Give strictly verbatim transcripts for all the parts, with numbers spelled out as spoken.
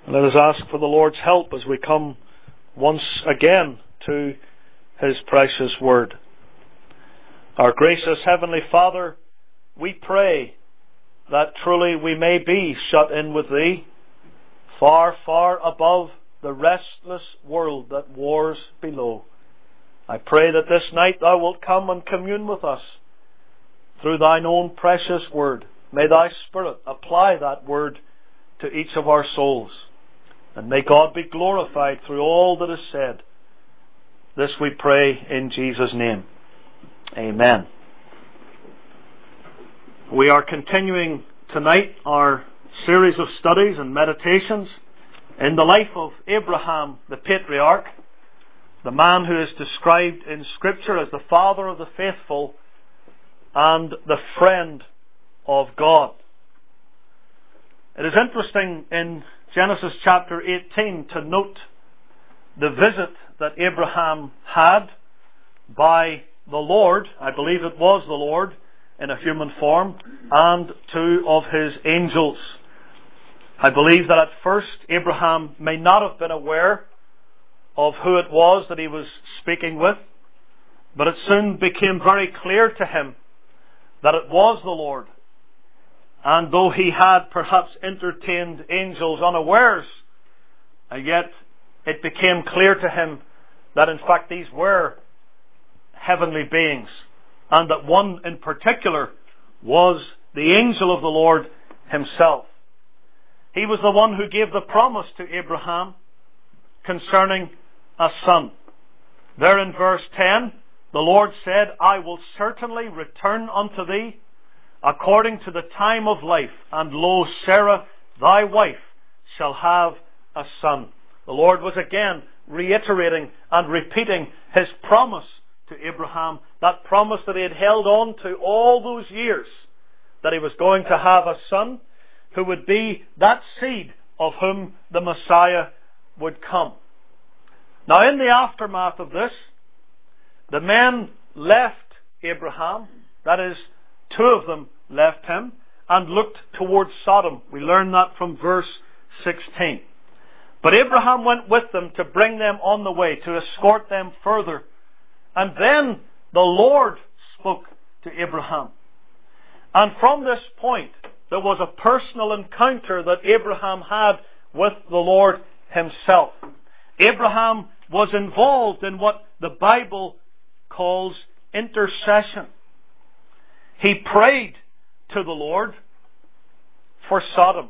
And let us ask for the Lord's help as we come once again to His precious Word. Our gracious Heavenly Father, we pray that truly we may be shut in with Thee, far, far above the restless world that wars below. I pray that this night Thou wilt come and commune with us through Thine own precious Word. May Thy Spirit apply that Word to each of our souls. And may God be glorified through all that is said. This we pray in Jesus' name. Amen. We are continuing tonight our series of studies and meditations in the life of Abraham, the patriarch, the man who is described in Scripture as the father of the faithful and the friend of God. It is interesting in Genesis chapter eighteen to note the visit that Abraham had by the Lord, I believe it was the Lord in a human form, and two of His angels. I believe that at first Abraham may not have been aware of who it was that he was speaking with, but it soon became very clear to him that it was the Lord. And though he had perhaps entertained angels unawares, yet it became clear to him that in fact these were heavenly beings, and that one in particular was the angel of the Lord Himself. He was the one who gave the promise to Abraham concerning a son. There in verse ten, the Lord said, I will certainly return unto thee according to the time of life, and lo, Sarah, thy wife, shall have a son. The Lord was again reiterating and repeating His promise to Abraham, that promise that He had held on to all those years, that He was going to have a son who would be that seed of whom the Messiah would come. Now, in the aftermath of this, the men left Abraham, that is, two of them left him, and looked towards Sodom. We learn that from verse sixteen. But Abraham went with them to bring them on the way, to escort them further. And then the Lord spoke to Abraham. And from this point, there was a personal encounter that Abraham had with the Lord Himself. Abraham was involved in what the Bible calls intercession. He prayed to the Lord for Sodom.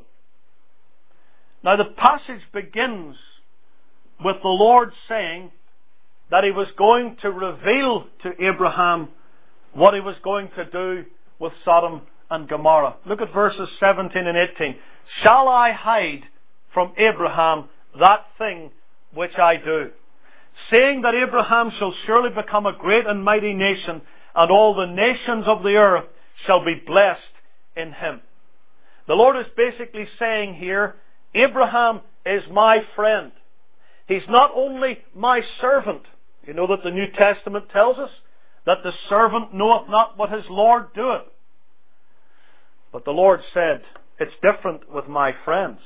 Now the passage begins with the Lord saying that He was going to reveal to Abraham what He was going to do with Sodom and Gomorrah. Look at verses seventeen and eighteen. Shall I hide from Abraham that thing which I do? Saying that Abraham shall surely become a great and mighty nation, and all the nations of the earth shall be blessed in him. The Lord is basically saying here, Abraham is my friend. He's not only my servant. You know that the New Testament tells us that the servant knoweth not what his Lord doeth. But the Lord said, it's different with my friends.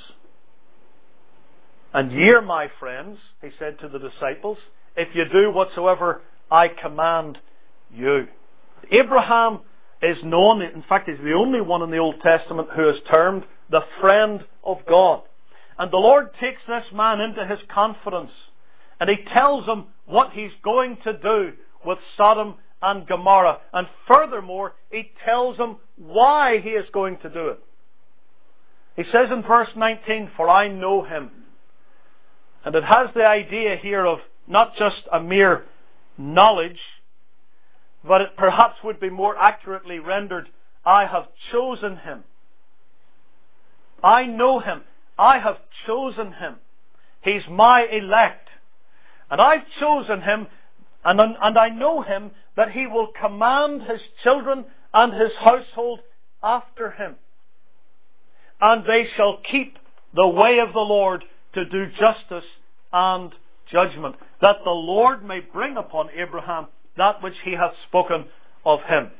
And ye are my friends, He said to the disciples, if you do whatsoever I command you. Abraham is known, in fact he's the only one in the Old Testament who is termed the friend of God. And the Lord takes this man into His confidence, and He tells him what He's going to do with Sodom and Gomorrah. And furthermore, He tells him why He is going to do it. He says in verse nineteen, for I know him. And it has the idea here of not just a mere knowledge, but it perhaps would be more accurately rendered, I have chosen him. I know him. I have chosen him. He's my elect. And I've chosen him, and, and I know him, that he will command his children and his household after him. And they shall keep the way of the Lord to do justice and judgment, that the Lord may bring upon Abraham that which He hath spoken of him.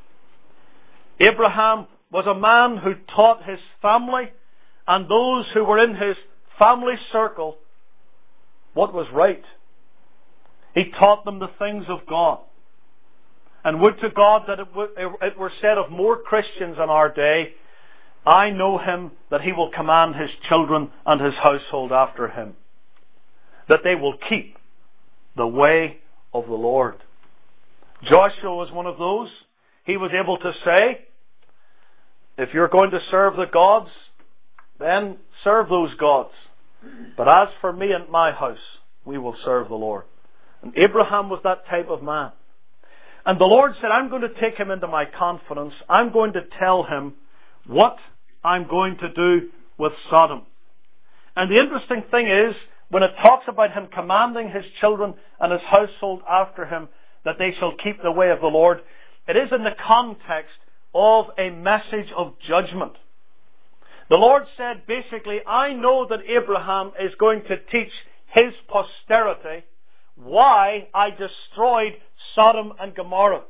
Abraham was a man who taught his family and those who were in his family circle what was right. He taught them the things of God. And would to God that it, w- it were said of more Christians in our day, I know him that he will command his children and his household after him, that they will keep the way of the Lord. Joshua was one of those. He was able to say, if you're going to serve the gods, then serve those gods. But as for me and my house, we will serve the Lord. And Abraham was that type of man. And the Lord said, I'm going to take him into my confidence. I'm going to tell him what I'm going to do with Sodom. And the interesting thing is, when it talks about him commanding his children and his household after him, that they shall keep the way of the Lord, it is in the context of a message of judgment. The Lord said basically, I know that Abraham is going to teach his posterity why I destroyed Sodom and Gomorrah.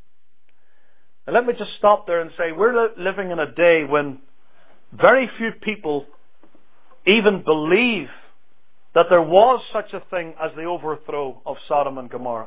And let me just stop there and say, we're living in a day when very few people even believe that there was such a thing as the overthrow of Sodom and Gomorrah.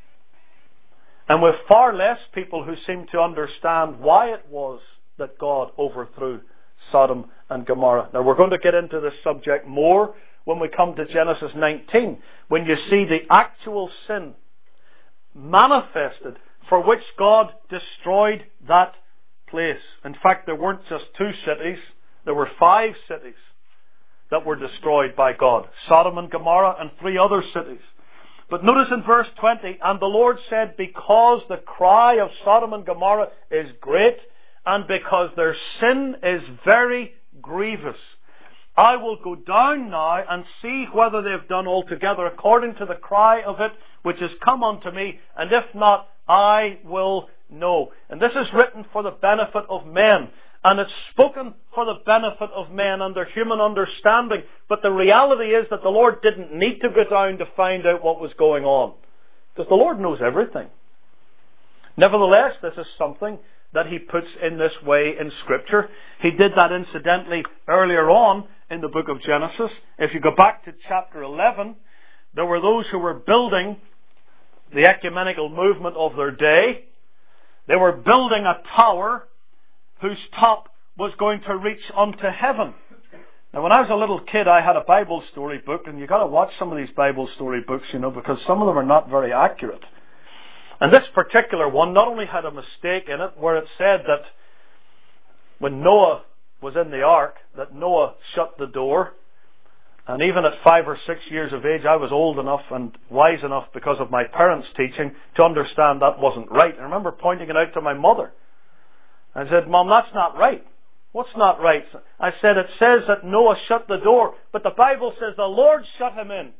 And with far less people who seem to understand why it was that God overthrew Sodom and Gomorrah. Now we're going to get into this subject more when we come to Genesis nineteen, when you see the actual sin manifested for which God destroyed that place. In fact, there weren't just two cities, there were five cities that were destroyed by God. Sodom and Gomorrah and three other cities. But notice in verse twenty, and the Lord said, because the cry of Sodom and Gomorrah is great, and because their sin is very grievous, I will go down now and see whether they have done altogether according to the cry of it which has come unto me, and if not, I will know. And this is written for the benefit of men. And it's spoken for the benefit of men under human understanding. But the reality is that the Lord didn't need to go down to find out what was going on, because the Lord knows everything. Nevertheless, this is something that He puts in this way in Scripture. He did that incidentally earlier on in the book of Genesis. If you go back to chapter eleven, there were those who were building the ecumenical movement of their day. They were building a tower whose top was going to reach unto heaven. Now, when I was a little kid, I had a Bible story book, and you've got to watch some of these Bible story books, you know, because some of them are not very accurate. And this particular one not only had a mistake in it, where it said that when Noah was in the ark, that Noah shut the door. And even at five or six years of age, I was old enough and wise enough because of my parents' teaching to understand that wasn't right. I remember pointing it out to my mother. I said, Mom, that's not right. What's not right? I said, it says that Noah shut the door, but the Bible says the Lord shut him in.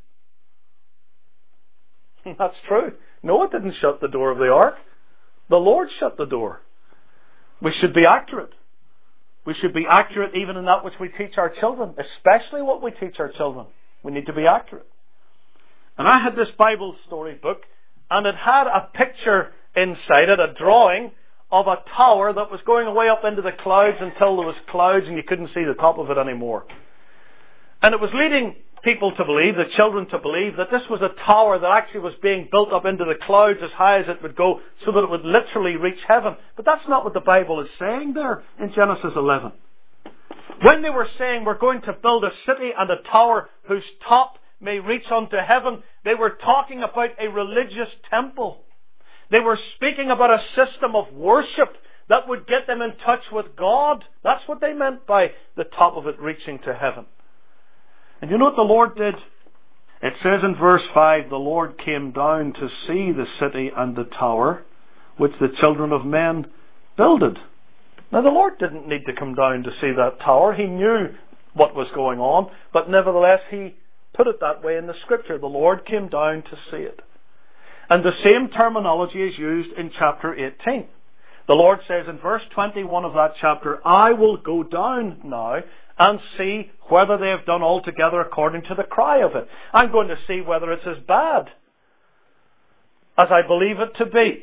That's true. Noah didn't shut the door of the ark. The Lord shut the door. We should be accurate. We should be accurate even in that which we teach our children, especially what we teach our children. We need to be accurate. And I had this Bible story book, and it had a picture inside it, a drawing of a tower that was going way up into the clouds until there was clouds and you couldn't see the top of it anymore. And it was leading people to believe, the children to believe, that this was a tower that actually was being built up into the clouds as high as it would go, so that it would literally reach heaven. But that's not what the Bible is saying there in Genesis eleven. When they were saying we're going to build a city and a tower whose top may reach unto heaven, they were talking about a religious temple. They were speaking about a system of worship that would get them in touch with God. That's what they meant by the top of it reaching to heaven. And you know what the Lord did? It says in verse five, the Lord came down to see the city and the tower which the children of men builded. Now the Lord didn't need to come down to see that tower. He knew what was going on, but nevertheless He put it that way in the Scripture. The Lord came down to see it. And the same terminology is used in chapter eighteen. The Lord says in verse twenty-one of that chapter, I will go down now and see whether they have done altogether according to the cry of it. I'm going to see whether it's as bad as I believe it to be.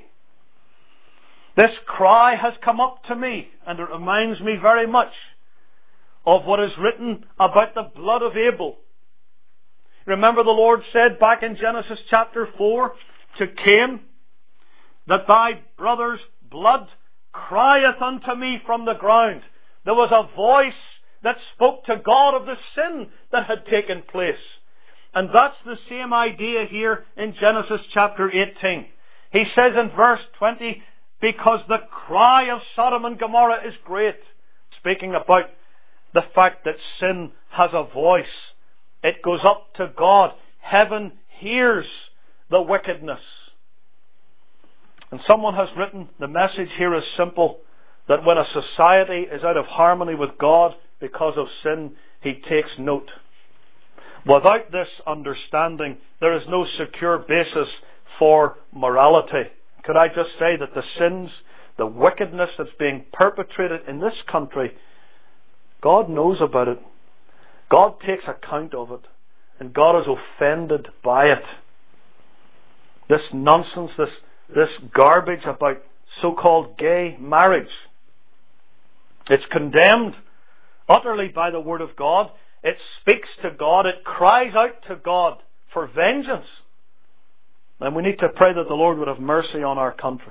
This cry has come up to me, and it reminds me very much of what is written about the blood of Abel. Remember, the Lord said back in Genesis chapter four to Cain, that thy brother's blood crieth unto me from the ground. There was a voice that spoke to God of the sin that had taken place. And that's the same idea here in Genesis chapter eighteen. He says in verse twenty, because the cry of Sodom and Gomorrah is great. Speaking about the fact that sin has a voice. It goes up to God. Heaven hears the wickedness. And someone has written, the message here is simple, that when a society is out of harmony with God because of sin, He takes note. Without this understanding, there is no secure basis for morality. Could I just say that the sins, the wickedness that's being perpetrated in this country, God knows about it. God takes account of it. And God is offended by it. This nonsense, this, this garbage about so-called gay marriage, it's condemned utterly by the Word of God. It speaks to God. It cries out to God for vengeance. And we need to pray that the Lord would have mercy on our country.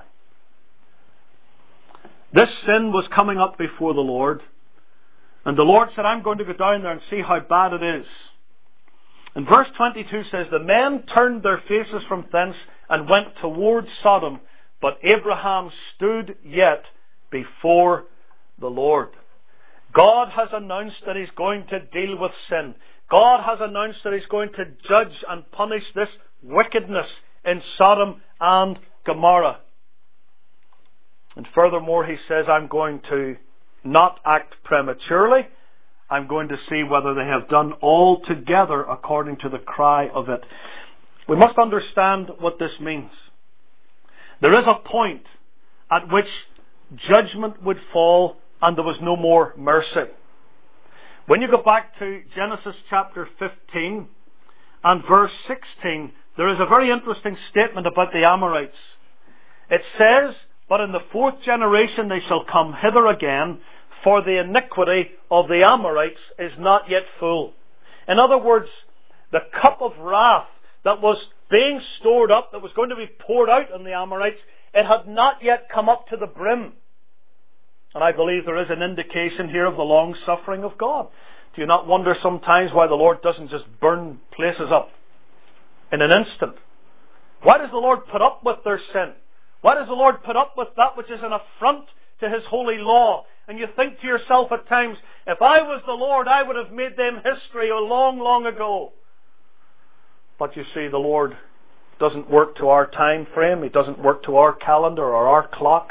This sin was coming up before the Lord. And the Lord said, I'm going to go down there and see how bad it is. And verse twenty-two says, the men turned their faces from thence and went towards Sodom, but Abraham stood yet before the Lord. God has announced that He's going to deal with sin. God has announced that He's going to judge and punish this wickedness in Sodom and Gomorrah. And furthermore, He says, I'm going to not act prematurely. I'm going to see whether they have done altogether according to the cry of it. We must understand what this means. There is a point at which judgment would fall and there was no more mercy. When you go back to Genesis chapter fifteen and verse sixteen, there is a very interesting statement about the Amorites. It says, but in the fourth generation they shall come hither again, for the iniquity of the Amorites is not yet full. In other words, the cup of wrath that was being stored up, that was going to be poured out on the Amorites, it had not yet come up to the brim. And I believe there is an indication here of the long suffering of God. Do you not wonder sometimes why the Lord doesn't just burn places up in an instant? Why does the Lord put up with their sin? Why does the Lord put up with that which is an affront to His holy law? And you think to yourself at times, if I was the Lord, I would have made them history a long, long ago. But you see, the Lord doesn't work to our time frame. He doesn't work to our calendar or our clock.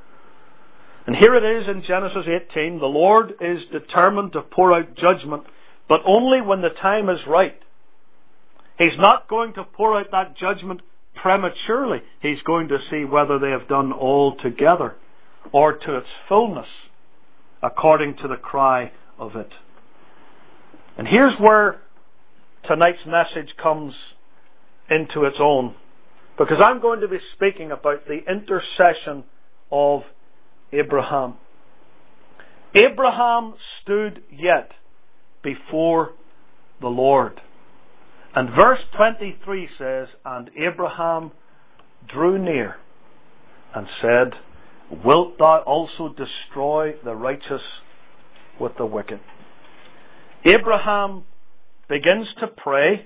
And here it is in Genesis eighteen. The Lord is determined to pour out judgment, but only when the time is right. He's not going to pour out that judgment prematurely. He's going to see whether they have done all together or to its fullness, according to the cry of it. And here's where tonight's message comes into its own, because I'm going to be speaking about the intercession of Abraham. Abraham stood yet before the Lord. And verse twenty-three says, and Abraham drew near and said, wilt thou also destroy the righteous with the wicked? Abraham begins to pray,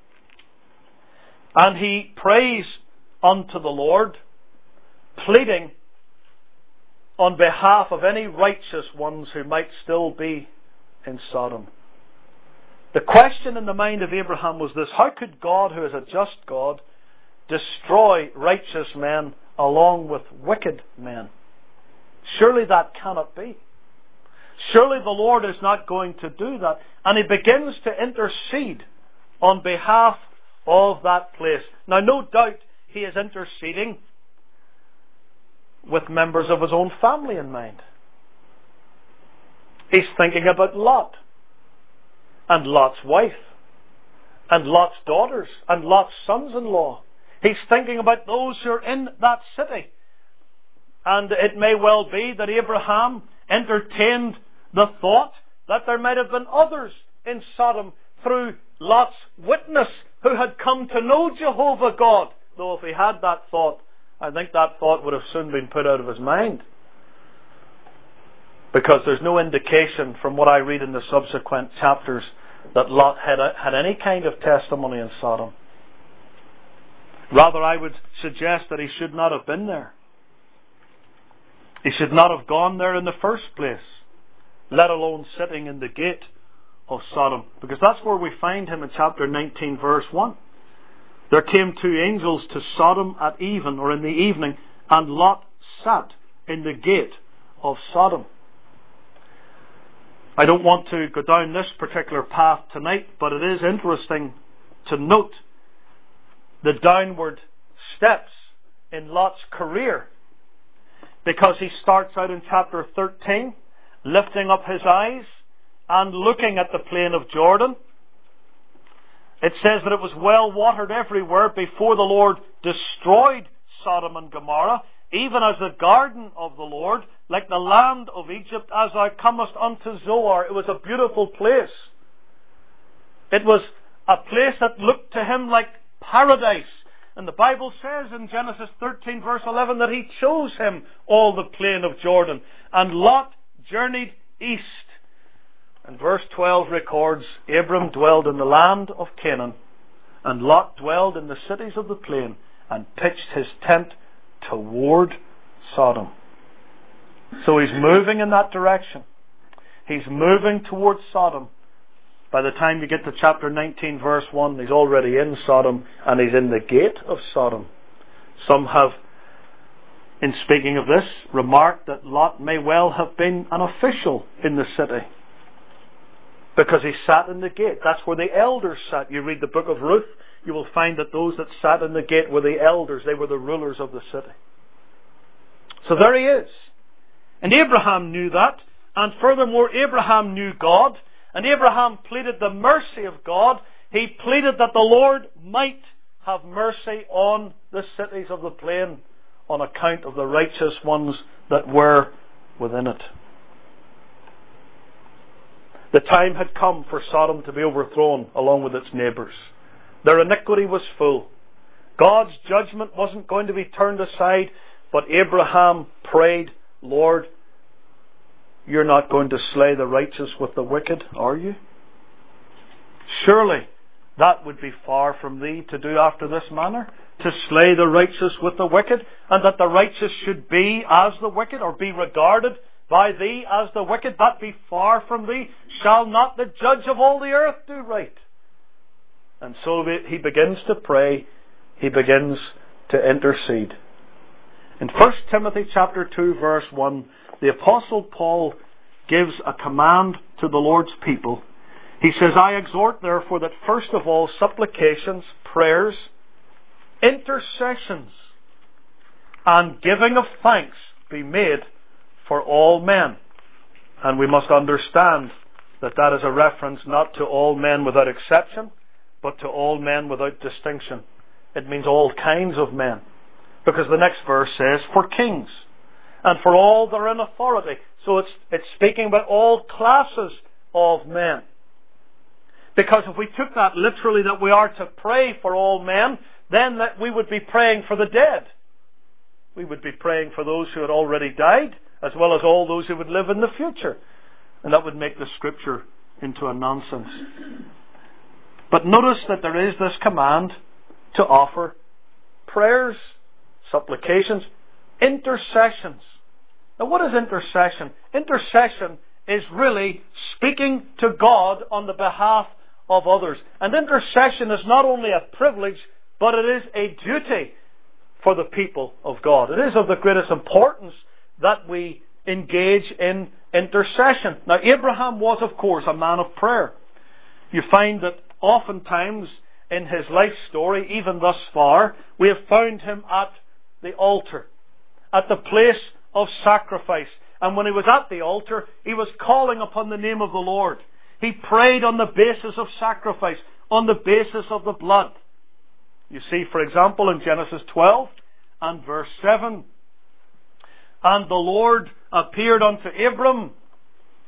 and he prays unto the Lord, pleading on behalf of any righteous ones who might still be in Sodom. The question in the mind of Abraham was this: how could God, who is a just God, destroy righteous men along with wicked men? Surely that cannot be. Surely the Lord is not going to do that. And he begins to intercede on behalf of that place. Now, no doubt he is interceding with members of his own family in mind. He's thinking about Lot and Lot's wife and Lot's daughters and Lot's sons-in-law. He's thinking about those who are in that city. And it may well be that Abraham entertained the thought that there might have been others in Sodom through Lot's witness who had come to know Jehovah God. Though if he had that thought, I think that thought would have soon been put out of his mind. Because there's no indication from what I read in the subsequent chapters that Lot had, a, had any kind of testimony in Sodom. Rather, I would suggest that he should not have been there. He should not have gone there in the first place, let alone sitting in the gate of Sodom. Because that's where we find him in chapter nineteen, verse one. There came two angels to Sodom at even, or in the evening, and Lot sat in the gate of Sodom. I don't want to go down this particular path tonight, but it is interesting to note the downward steps in Lot's career. Because he starts out in chapter thirteen, lifting up his eyes and looking at the plain of Jordan. It says that it was well watered everywhere before the Lord destroyed Sodom and Gomorrah, even as the garden of the Lord, like the land of Egypt, as thou comest unto Zoar. It was a beautiful place. It was a place that looked to him like paradise. And the Bible says in Genesis thirteen verse eleven that he chose him all the plain of Jordan. And Lot journeyed east. And verse twelve records, Abram dwelled in the land of Canaan, and Lot dwelled in the cities of the plain, and pitched his tent toward Sodom. So he's moving in that direction. He's moving towards Sodom. By the time you get to chapter nineteen verse one, he's already in Sodom, and he's in the gate of Sodom. Some have, in speaking of this, remarked that Lot may well have been an official in the city, because he sat in the gate. That's where the elders sat. You read the book of Ruth, you will find that those that sat in the gate were the elders. They were the rulers of the city. So there he is. And Abraham knew that. And furthermore, Abraham knew God. And Abraham pleaded the mercy of God. He pleaded that the Lord might have mercy on the cities of the plain on account of the righteous ones that were within it. The time had come for Sodom to be overthrown along with its neighbours. Their iniquity was full. God's judgment wasn't going to be turned aside, but Abraham prayed, Lord, you're not going to slay the righteous with the wicked, are you? Surely that would be far from thee to do after this manner, to slay the righteous with the wicked, and that the righteous should be as the wicked, or be regarded by thee as the wicked. That be far from thee. Shall not the judge of all the earth do right? And so he begins to pray. He begins to intercede. In First Timothy chapter two verse one, the Apostle Paul gives a command to the Lord's people. He says, I exhort therefore that first of all supplications, prayers, intercessions, and giving of thanks be made for all men. And we must understand that that is a reference not to all men without exception, but to all men without distinction. It means all kinds of men. Because the next verse says, for kings, and for all that are in authority. So it's, it's speaking about all classes of men. Because if we took that literally, that we are to pray for all men, then that we would be praying for the dead. We would be praying for those who had already died, as well as all those who would live in the future. And that would make the scripture into a nonsense. But notice that there is this command to offer prayers, supplications, intercessions. Now what is intercession? Intercession is really speaking to God on the behalf of others. And intercession is not only a privilege, but it is a duty for the people of God. It is of the greatest importance that we engage in intercession. Now Abraham was, of course, a man of prayer. You find that oftentimes in his life story, even thus far, we have found him at the altar, at the place of sacrifice. And when he was at the altar, he was calling upon the name of the Lord. He prayed on the basis of sacrifice, on the basis of the blood. You see, for example, in Genesis twelve and verse seven, and the Lord appeared unto Abram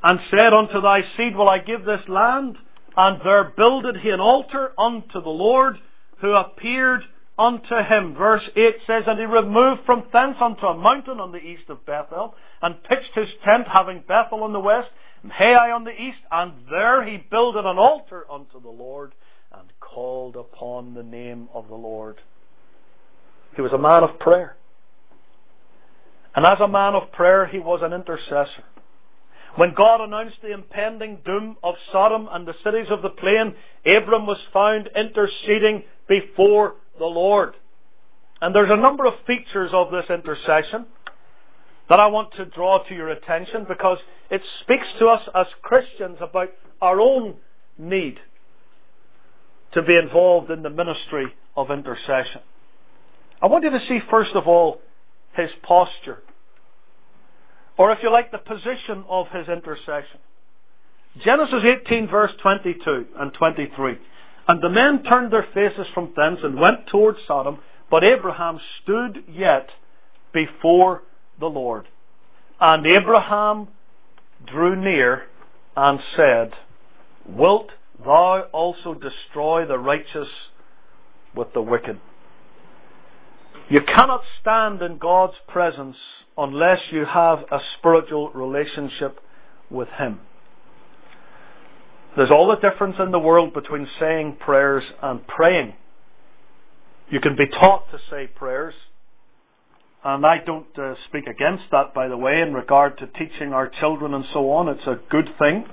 and said, Unto thy seed will I give this land. And there builded he an altar unto the Lord, who appeared unto him. Verse eight says, And he removed from thence unto a mountain on the east of Bethel, and pitched his tent, having Bethel on the west, and Hai on the east, and there he builded an altar unto the Lord, and called upon the name of the Lord. He was a man of prayer. And as a man of prayer, he was an intercessor. When God announced the impending doom of Sodom and the cities of the plain, Abram was found interceding before the Lord. And there's a number of features of this intercession that I want to draw to your attention, because it speaks to us as Christians about our own need to be involved in the ministry of intercession. I want you to see, first of all, his posture. Or if you like, the position of his intercession. Genesis eighteen verse twenty-two and twenty-three. And the men turned their faces from thence and went towards Sodom, but Abraham stood yet before the Lord. And Abraham drew near and said, Wilt thou also destroy the righteous with the wicked? You cannot stand in God's presence unless you have a spiritual relationship with Him. There's all the difference in the world between saying prayers and praying. You can be taught to say prayers, and I don't uh, speak against that, by the way, in regard to teaching our children and so on. It's a good thing.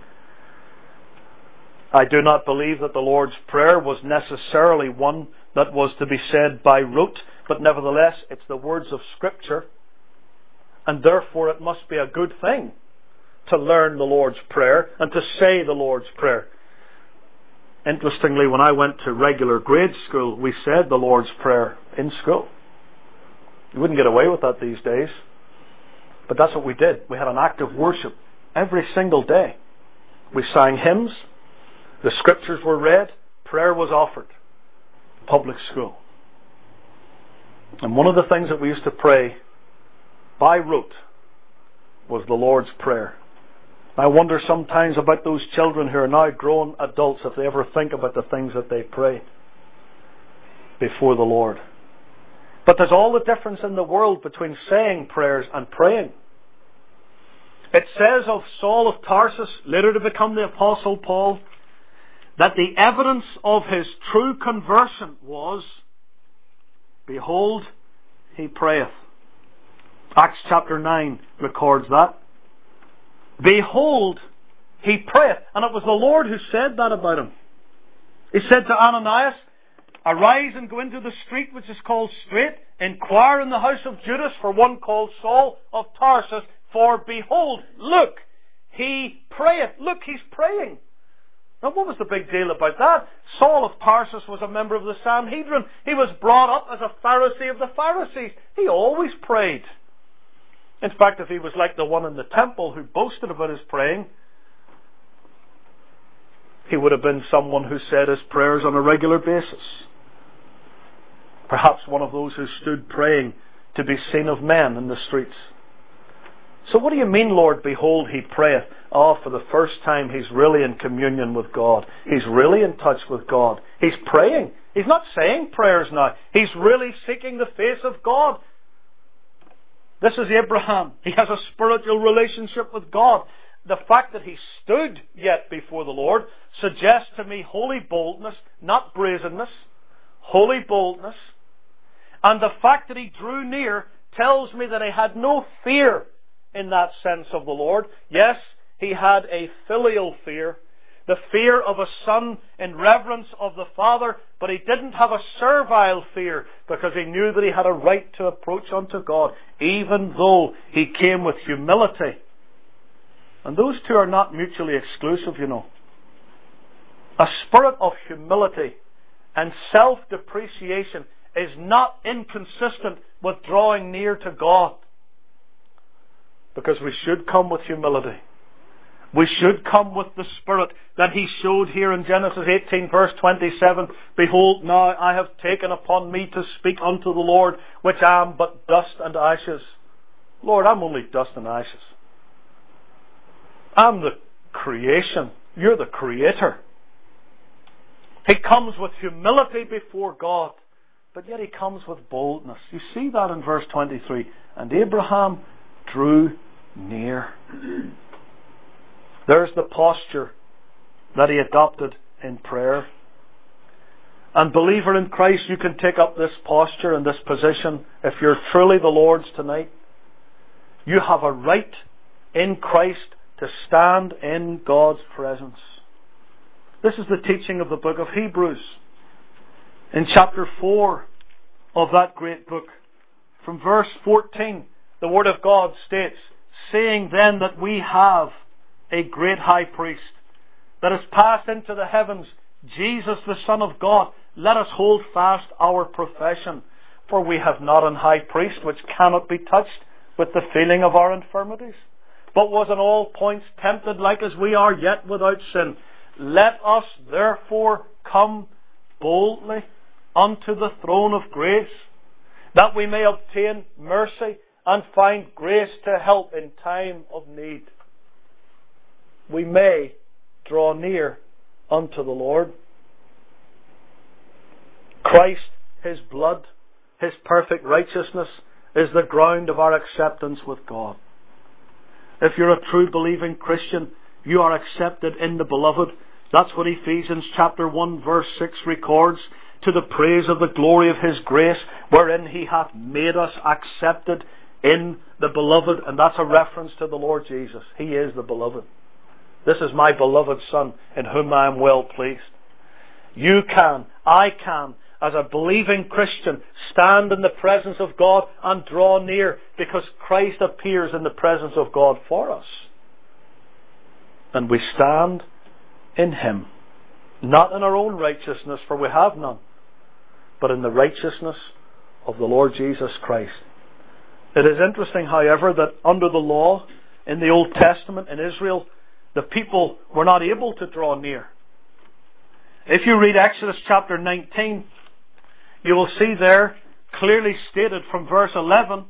I do not believe that the Lord's Prayer was necessarily one that was to be said by rote, but nevertheless it's the words of Scripture, and therefore it must be a good thing to learn the Lord's Prayer and to say the Lord's Prayer. Interestingly, when I went to regular grade school, we said the Lord's Prayer in school. You wouldn't get away with that these days, but that's what we did. We had an act of worship every single day. We sang hymns, the Scriptures were read, prayer was offered. Public school. And one of the things that we used to pray by rote was the Lord's Prayer. I wonder sometimes about those children who are now grown adults, if they ever think about the things that they prayed before the Lord. But there's all the difference in the world between saying prayers and praying. It says of Saul of Tarsus, later to become the Apostle Paul, that the evidence of his true conversion was, behold, he prayeth. Acts chapter nine records that. Behold, he prayeth. And it was the Lord who said that about him. He said to Ananias, Arise and go into the street which is called Straight, inquire in the house of Judas for one called Saul of Tarsus, for behold, look, he prayeth. Look, he's praying. Now, what was the big deal about that? Saul of Tarsus was a member of the Sanhedrin. He was brought up as a Pharisee of the Pharisees. He always prayed. In fact, if he was like the one in the temple who boasted about his praying, he would have been someone who said his prayers on a regular basis. Perhaps one of those who stood praying to be seen of men in the streets. So what do you mean, Lord, behold, he prayeth? Oh, for the first time he's really in communion with God. He's really in touch with God. He's praying. He's not saying prayers now. He's really seeking the face of God. This is Abraham. He has a spiritual relationship with God. The fact that he stood yet before the Lord suggests to me holy boldness, not brazenness. Holy boldness. And the fact that he drew near tells me that he had no fear in that sense of the Lord. Yes, he had a filial fear, the fear of a son in reverence of the Father, but he didn't have a servile fear, because he knew that he had a right to approach unto God, even though he came with humility. And those two are not mutually exclusive, you know. A spirit of humility and self-depreciation is not inconsistent with drawing near to God. Because we should come with humility. We should come with the spirit that he showed here in Genesis eighteen verse twenty-seven. Behold, now I have taken upon me to speak unto the Lord, which I am but dust and ashes. Lord, I'm only dust and ashes. I'm the creation. You're the creator. He comes with humility before God, but yet he comes with boldness. You see that in verse twenty-three. And Abraham drew near. There's the posture that he adopted in prayer. And believer in Christ, you can take up this posture and this position if you're truly the Lord's tonight. You have a right in Christ to stand in God's presence. This is the teaching of the book of Hebrews. In chapter four of that great book, from verse fourteen, the Word of God states, saying then that we have a great high priest that has passed into the heavens, Jesus the Son of God, let us hold fast our profession. For we have not an high priest which cannot be touched with the feeling of our infirmities, but was in all points tempted like as we are, yet without sin. Let us therefore come boldly unto the throne of grace, that we may obtain mercy and find grace to help in time of need. We may draw near unto the Lord. Christ, His blood, His perfect righteousness is the ground of our acceptance with God. If you're a true believing Christian, you are accepted in the Beloved. That's what Ephesians chapter one verse six records. To the praise of the glory of His grace, wherein He hath made us accepted in the Beloved. And that's a reference to the Lord Jesus. He is the Beloved. This is my beloved Son, in whom I am well pleased. You can, I can, as a believing Christian, stand in the presence of God and draw near, because Christ appears in the presence of God for us. And we stand in Him, not in our own righteousness, for we have none, but in the righteousness of the Lord Jesus Christ. It is interesting, however, that under the law in the Old Testament in Israel, the people were not able to draw near. If you read Exodus chapter nineteen, you will see there clearly stated from verse eleven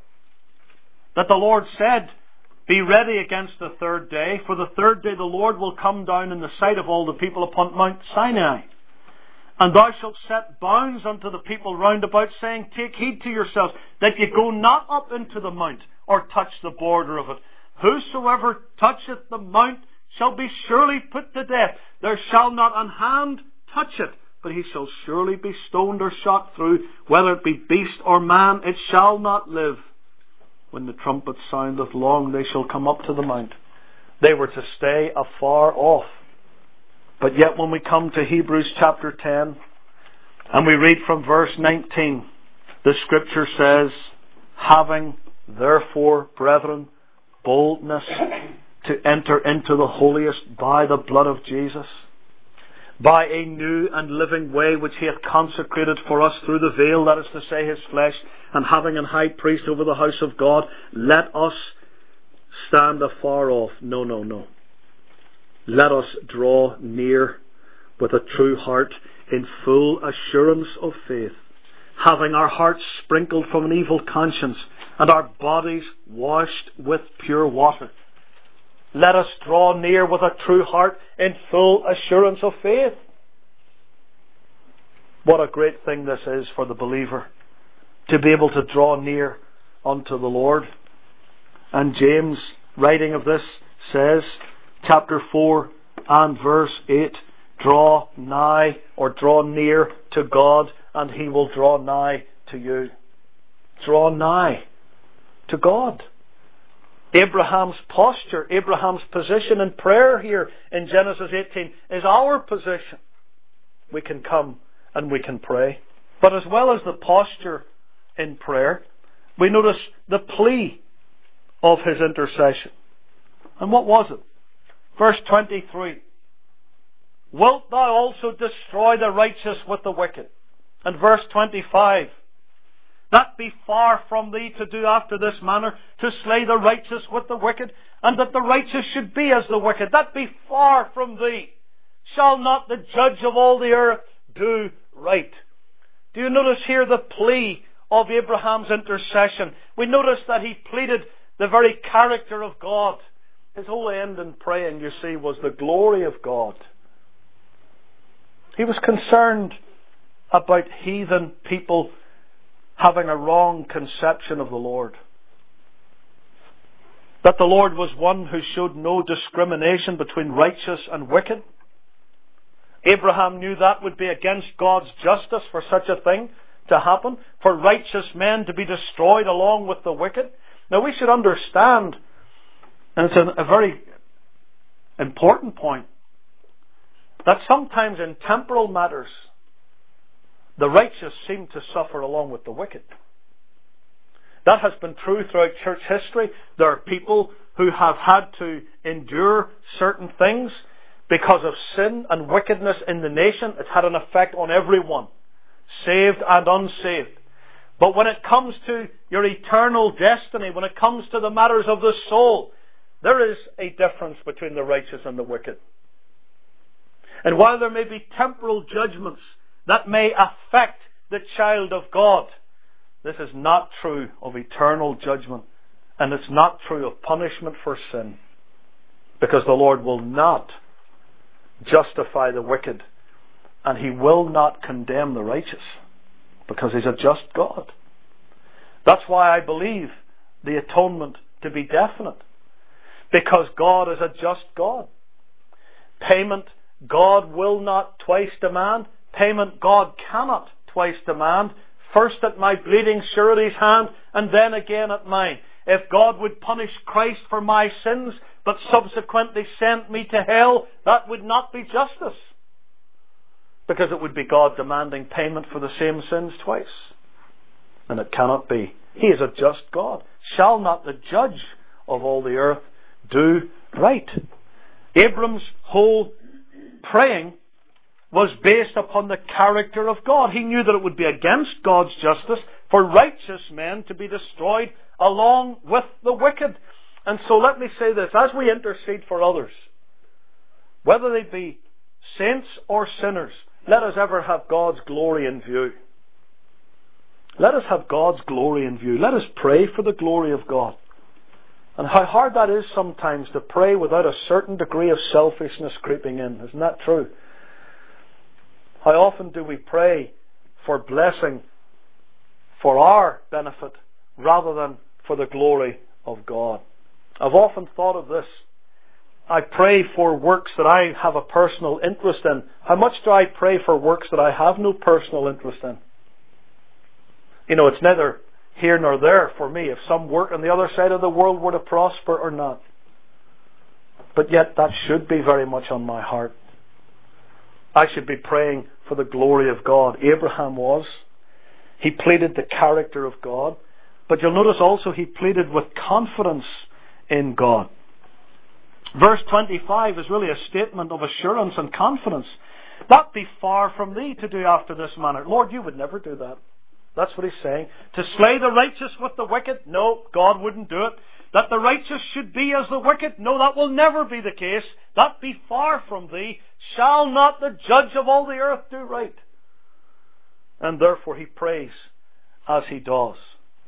that the Lord said, be ready against the third day, for the third day the Lord will come down in the sight of all the people upon Mount Sinai. And thou shalt set bounds unto the people round about, saying, take heed to yourselves, that ye go not up into the mount, or touch the border of it. Whosoever toucheth the mount shall be surely put to death. There shall not an hand touch it, but he shall surely be stoned or shot through. Whether it be beast or man, it shall not live. When the trumpet soundeth long, they shall come up to the mount. They were to stay afar off. But yet when we come to Hebrews chapter ten, and we read from verse nineteen, the Scripture says, having therefore, brethren, boldness to enter into the holiest by the blood of Jesus, by a new and living way which He hath consecrated for us through the veil, that is to say, His flesh, and having an high priest over the house of God, let us stand afar off. No, no, no. Let us draw near with a true heart in full assurance of faith, having our hearts sprinkled from an evil conscience and our bodies washed with pure water. Let us draw near with a true heart in full assurance of faith. What a great thing this is for the believer, to be able to draw near unto the Lord. And James, writing of this, says, chapter four and verse eight, draw nigh or draw near to God, and He will draw nigh to you. Draw nigh to God. Abraham's posture, Abraham's position in prayer here in Genesis eighteen is our position. We can come and we can pray. But as well as the posture in prayer, we notice the plea of his intercession. And what was it? Verse twenty-three. Wilt thou also destroy the righteous with the wicked? And verse twenty-five. That be far from thee to do after this manner, to slay the righteous with the wicked, and that the righteous should be as the wicked. That be far from thee. Shall not the judge of all the earth do right? Do you notice here the plea of Abraham's intercession? We notice that he pleaded the very character of God. his whole end in praying, you see, was the glory of God. He was concerned about heathen people having a wrong conception of the Lord. That the Lord was one who showed no discrimination between righteous and wicked. Abraham knew that would be against God's justice for such a thing to happen, for righteous men to be destroyed along with the wicked. Now we should understand, and it's a, a very important point, that sometimes in temporal matters, the righteous seem to suffer along with the wicked. That has been true throughout church history. There are people who have had to endure certain things because of sin and wickedness in the nation. It's had an effect on everyone, saved and unsaved. But when it comes to your eternal destiny, when it comes to the matters of the soul, there is a difference between the righteous and the wicked. And while there may be temporal judgments that may affect the child of God, this is not true of eternal judgment, and it's not true of punishment for sin, because the Lord will not justify the wicked, and He will not condemn the righteous, because He's a just God. That's why I believe the atonement to be definite, because God is a just God. Payment God will not twice demand. Payment God cannot twice demand. First at my bleeding surety's hand, and then again at mine. If God would punish Christ for my sins, but subsequently sent me to hell, that would not be justice. Because it would be God demanding payment for the same sins twice. And it cannot be. He is a just God. Shall not the judge of all the earth do right? Abram's whole praying was based upon the character of God. He knew that it would be against God's justice for righteous men to be destroyed along with the wicked. And so let me say this, as we intercede for others, whether they be saints or sinners, let us ever have God's glory in view. Let us have God's glory in view. Let us pray for the glory of God. And how hard that is sometimes to pray without a certain degree of selfishness creeping in. Isn't that true? How often do we pray for blessing for our benefit rather than for the glory of God? I've often thought of this. I pray for works that I have a personal interest in. How much do I pray for works that I have no personal interest in? You know, it's neither here nor there for me if some work on the other side of the world were to prosper or not. But yet that should be very much on my heart. I should be praying for the glory of God. Abraham was. He pleaded the character of God. But you'll notice also he pleaded with confidence in God. Verse twenty-five is really a statement of assurance and confidence. That be far from thee to do after this manner. Lord, you would never do that. That's what he's saying. To slay the righteous with the wicked? No, God wouldn't do it. That the righteous should be as the wicked? No, that will never be the case. That be far from thee. Shall not the judge of all the earth do right? And therefore he prays as he does.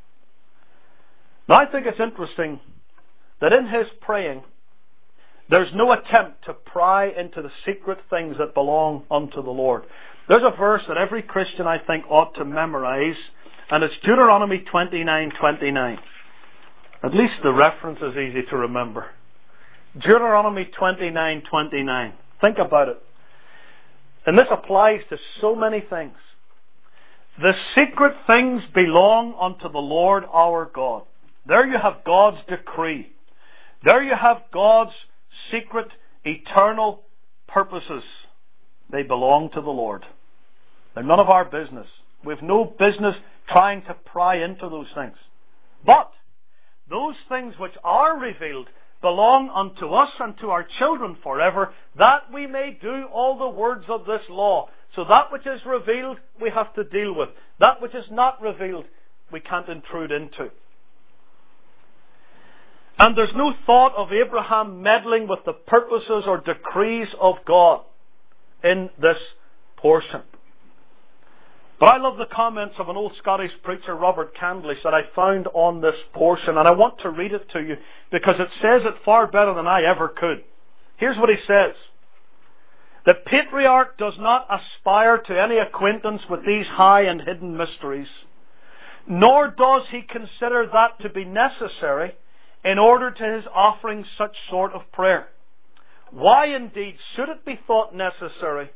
Now I think it's interesting that in his praying, there's no attempt to pry into the secret things that belong unto the Lord. There's a verse that every Christian, I think, ought to memorize, and it's Deuteronomy twenty-nine twenty-nine. At least the reference is easy to remember. Deuteronomy twenty-nine twenty-nine. Think about it. And this applies to so many things. The secret things belong unto the Lord our God. There you have God's decree. There you have God's secret, eternal purposes. They belong to the Lord. They're none of our business. We have no business trying to pry into those things. But those things which are revealed belong unto us and to our children forever, that we may do all the words of this law. So that which is revealed, we have to deal with. That which is not revealed, we can't intrude into. And there's no thought of Abraham meddling with the purposes or decrees of God in this portion. But I love the comments of an old Scottish preacher, Robert Candlish, that I found on this portion, and I want to read it to you because it says it far better than I ever could. Here's what he says. The patriarch does not aspire to any acquaintance with these high and hidden mysteries, nor does he consider that to be necessary in order to his offering such sort of prayer. Why indeed should it be thought necessary?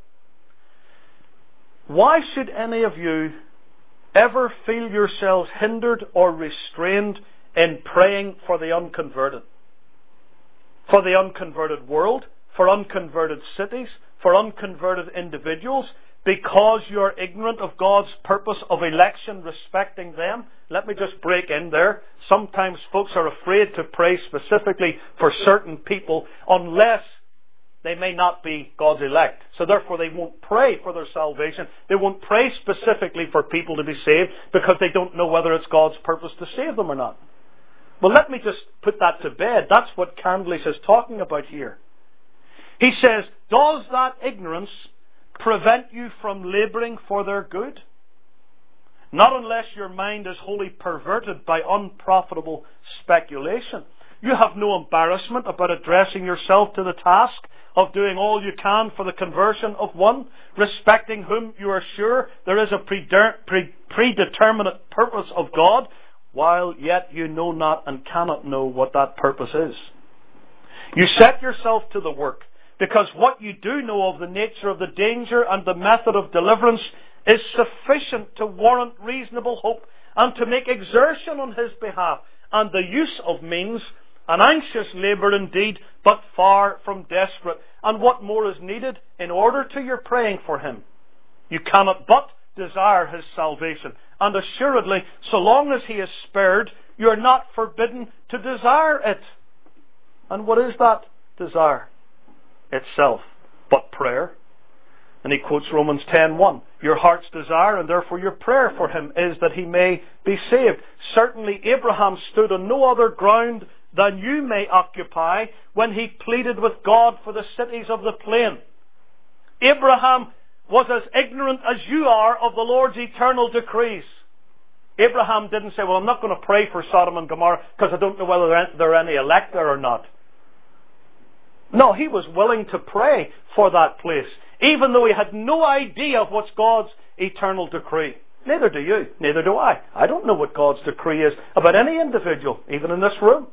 Why should any of you ever feel yourselves hindered or restrained in praying for the unconverted? For the unconverted world, for unconverted cities, for unconverted individuals, because you are ignorant of God's purpose of election respecting them? Let me just break in there. Sometimes folks are afraid to pray specifically for certain people unless they may not be God's elect. So therefore they won't pray for their salvation. They won't pray specifically for people to be saved because they don't know whether it's God's purpose to save them or not. Well, let me just put that to bed. That's what Candlish is talking about here. He says, does that ignorance prevent you from labouring for their good? Not unless your mind is wholly perverted by unprofitable speculation. You have no embarrassment about addressing yourself to the task of doing all you can for the conversion of one, respecting whom you are sure there is a predeterminate purpose of God, while yet you know not and cannot know what that purpose is. You set yourself to the work, because what you do know of the nature of the danger and the method of deliverance is sufficient to warrant reasonable hope and to make exertion on his behalf, and the use of means an anxious labour indeed, but far from desperate. And what more is needed in order to your praying for him? You cannot but desire his salvation. And assuredly, so long as he is spared, you are not forbidden to desire it. And what is that desire? Itself, but prayer. And he quotes Romans ten one. Your heart's desire and therefore your prayer for him is that he may be saved. Certainly Abraham stood on no other ground than you may occupy when he pleaded with God for the cities of the plain. Abraham was as ignorant as you are of the Lord's eternal decrees. Abraham didn't say, well, I'm not going to pray for Sodom and Gomorrah because I don't know whether there are any elect there or not. No, he was willing to pray for that place, even though he had no idea of what's God's eternal decree. Neither do you. Neither do I. I don't know what God's decree is about any individual, even in this room.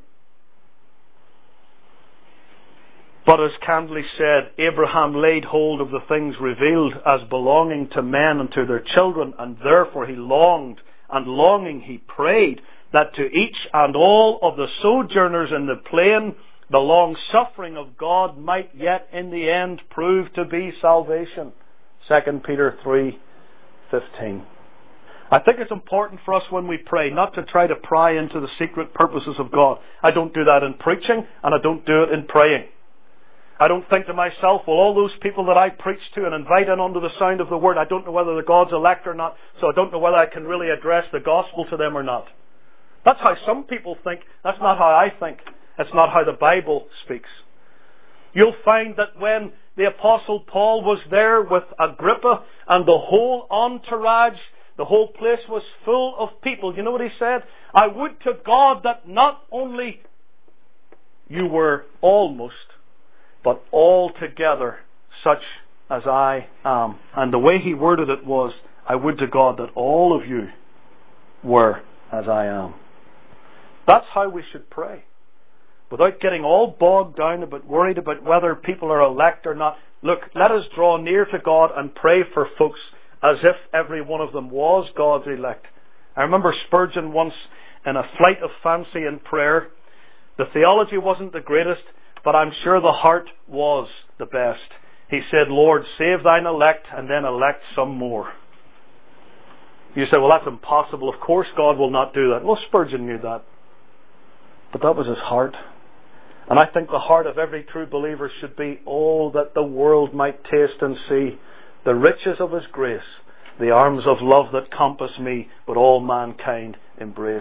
But as Candlish said, Abraham laid hold of the things revealed as belonging to men and to their children, and therefore he longed, and longing he prayed, that to each and all of the sojourners in the plain the long suffering of God might yet in the end prove to be salvation. Second Peter three fifteen. I think it's important for us when we pray not to try to pry into the secret purposes of God. I don't do that in preaching, and I don't do it in praying. I don't think to myself, well, all those people that I preach to and invite in under the sound of the word, I don't know whether they're God's elect or not, so I don't know whether I can really address the gospel to them or not. That's how some people think. That's not how I think. It's not how the Bible speaks. You'll find that when the Apostle Paul was there with Agrippa and the whole entourage, the whole place was full of people. You know what he said? I would to God that not only you were almost, but altogether such as I am. And the way he worded it was, I would to God that all of you were as I am. That's how we should pray. Without getting all bogged down about worried about whether people are elect or not. Look, let us draw near to God and pray for folks as if every one of them was God's elect. I remember Spurgeon once in a flight of fancy in prayer. The theology wasn't the greatest, but I'm sure the heart was the best. He said, Lord, save thine elect and then elect some more. You say, well, that's impossible. Of course God will not do that. Well, Spurgeon knew that. But that was his heart. And I think the heart of every true believer should be, oh, that the world might taste and see the riches of his grace, the arms of love that compass me, but all mankind embrace.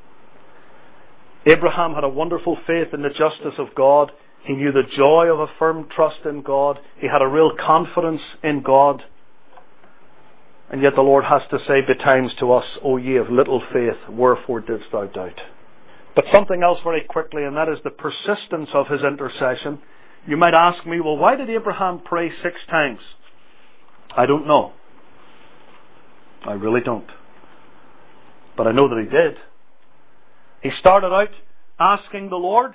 Abraham had a wonderful faith in the justice of God. He knew the joy of a firm trust in God. He had a real confidence in God. And yet the Lord has to say betimes to us, O ye of little faith, wherefore didst thou doubt? But something else very quickly, and that is the persistence of his intercession. You might ask me, well, why did Abraham pray six times? I don't know. I really don't. But I know that he did. He started out asking the Lord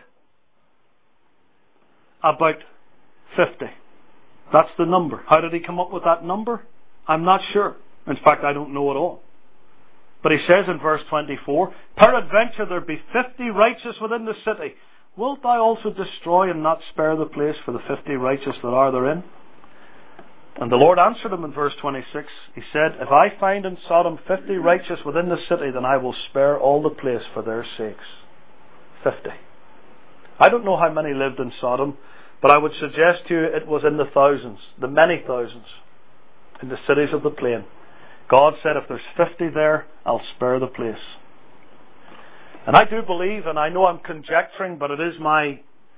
about fifty. That's the number. How did he come up with that number? I'm not sure. In fact, I don't know at all. But he says in verse twenty-four, peradventure there be fifty righteous within the city. Wilt thou also destroy and not spare the place for the fifty righteous that are therein? And the Lord answered him in verse twenty-six. He said, if I find in Sodom fifty righteous within the city, then I will spare all the place for their sakes. Fifty. I don't know how many lived in Sodom, but I would suggest to you it was in the thousands, the many thousands, in the cities of the plain. God said, if there's fifty there, I'll spare the place. And I do believe, and I know I'm conjecturing, but it is my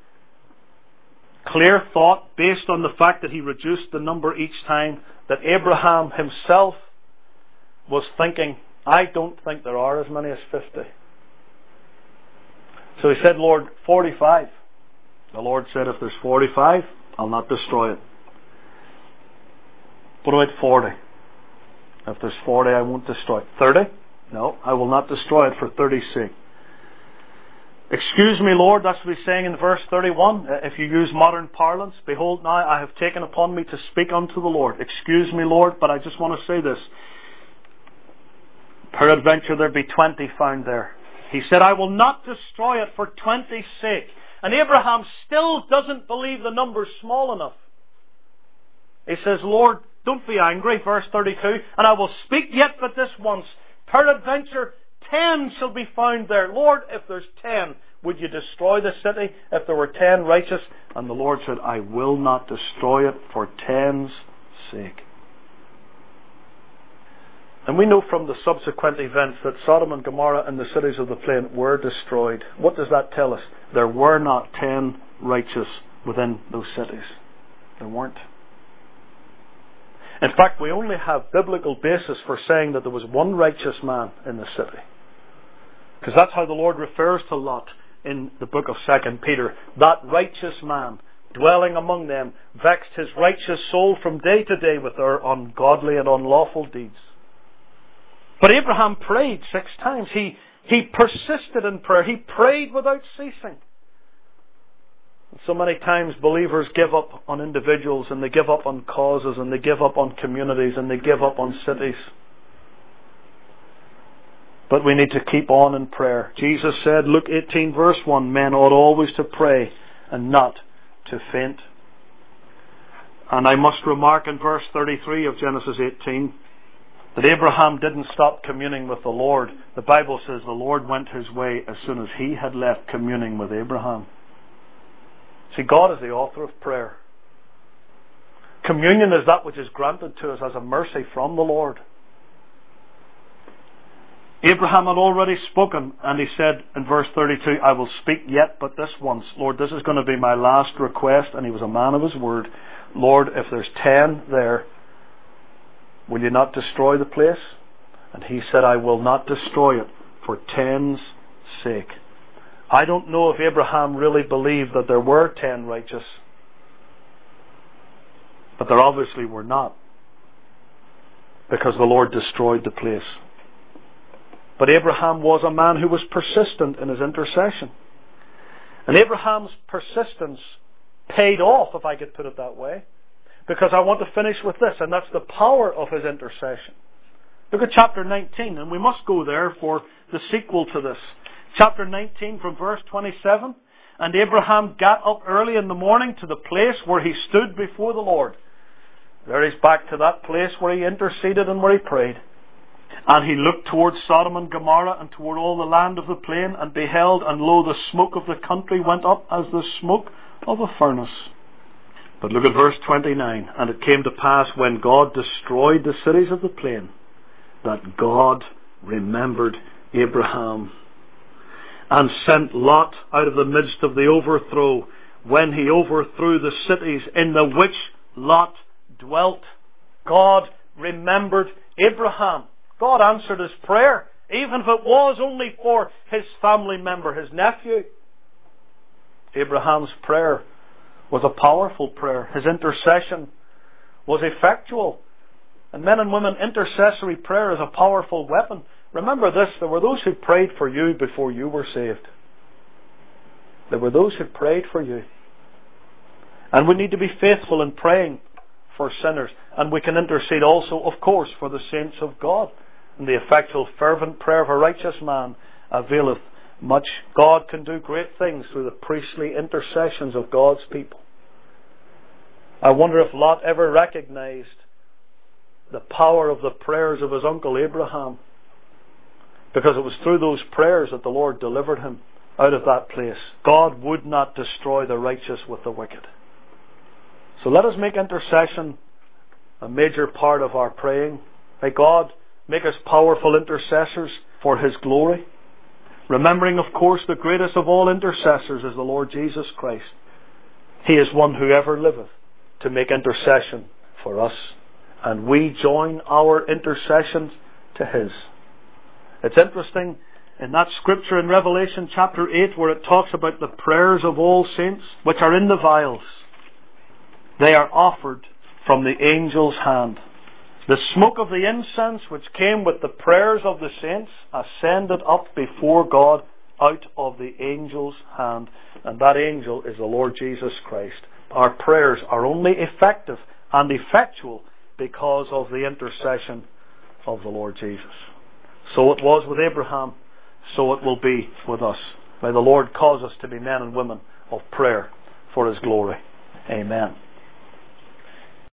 clear thought, based on the fact that he reduced the number each time, that Abraham himself was thinking, I don't think there are as many as fifty. So he said, Lord, forty-five. The Lord said, if there's forty-five, I'll not destroy it. What about forty? If there's forty, I won't destroy it. thirty? No, I will not destroy it for thirty's sake. Excuse me, Lord, that's what he's saying in verse thirty-one. If you use modern parlance, behold now I have taken upon me to speak unto the Lord. Excuse me, Lord, but I just want to say this. Peradventure there be twenty found there. He said, I will not destroy it for twenty's sake. And Abraham still doesn't believe the number's small enough. He says, Lord, don't be angry, verse thirty-two, and I will speak yet but this once. Peradventure ten shall be found there. Lord, if there's ten, would you destroy the city if there were ten righteous? And the Lord said, I will not destroy it for ten's sake. And we know from the subsequent events that Sodom and Gomorrah and the cities of the plain were destroyed. What does that tell us? There were not ten righteous within those cities. There weren't. In fact, we only have biblical basis for saying that there was one righteous man in the city. Because that's how the Lord refers to Lot in the book of Second Peter. That righteous man, dwelling among them, vexed his righteous soul from day to day with their ungodly and unlawful deeds. But Abraham prayed six times. He, he persisted in prayer. He prayed without ceasing. So many times believers give up on individuals, and they give up on causes, and they give up on communities, and they give up on cities. But we need to keep on in prayer. Jesus said, Luke eighteen verse one, men ought always to pray and not to faint. And I must remark in verse thirty-three of Genesis eighteen that Abraham didn't stop communing with the Lord. The Bible says the Lord went his way as soon as he had left communing with Abraham. See, God is the author of prayer. Communion is that which is granted to us as a mercy from the Lord. Abraham had already spoken, and he said in verse thirty-two, I will speak yet but this once. Lord, this is going to be my last request. And he was a man of his word. Lord, if there's ten there, will you not destroy the place? And he said, I will not destroy it for ten's sake. I don't know if Abraham really believed that there were ten righteous. But there obviously were not. Because the Lord destroyed the place. But Abraham was a man who was persistent in his intercession. And Abraham's persistence paid off, if I could put it that way. Because I want to finish with this, and that's the power of his intercession. Look at chapter nineteen, and we must go there for the sequel to this. Chapter nineteen from verse twenty-seven. And Abraham got up early in the morning to the place where he stood before the Lord. There he's back to that place where he interceded and where he prayed. And he looked towards Sodom and Gomorrah and toward all the land of the plain, and beheld, and lo, the smoke of the country went up as the smoke of a furnace. But look at verse twenty-nine. And it came to pass, when God destroyed the cities of the plain, that God remembered Abraham, and sent Lot out of the midst of the overthrow, when he overthrew the cities in the which Lot dwelt. God remembered Abraham. God answered his prayer, even if it was only for his family member, his nephew. Abraham's prayer was a powerful prayer. His intercession was effectual. And men and women, intercessory prayer is a powerful weapon. Remember this, there were those who prayed for you before you were saved. There were those who prayed for you. And we need to be faithful in praying for sinners. And we can intercede also, of course, for the saints of God. And the effectual, fervent prayer of a righteous man availeth much. God can do great things through the priestly intercessions of God's people. I wonder if Lot ever recognized the power of the prayers of his uncle Abraham, because it was through those prayers that the Lord delivered him out of that place. God would not destroy the righteous with the wicked. So let us make intercession a major part of our praying. May God make us powerful intercessors for His glory. Remembering, of course, the greatest of all intercessors is the Lord Jesus Christ. He is one who ever liveth to make intercession for us. And we join our intercessions to His. It's interesting in that scripture in Revelation chapter eight where it talks about the prayers of all saints which are in the vials. They are offered from the angel's hand. The smoke of the incense which came with the prayers of the saints ascended up before God out of the angel's hand. And that angel is the Lord Jesus Christ. Our prayers are only effective and effectual because of the intercession of the Lord Jesus. So it was with Abraham, so it will be with us. May the Lord cause us to be men and women of prayer for His glory. Amen.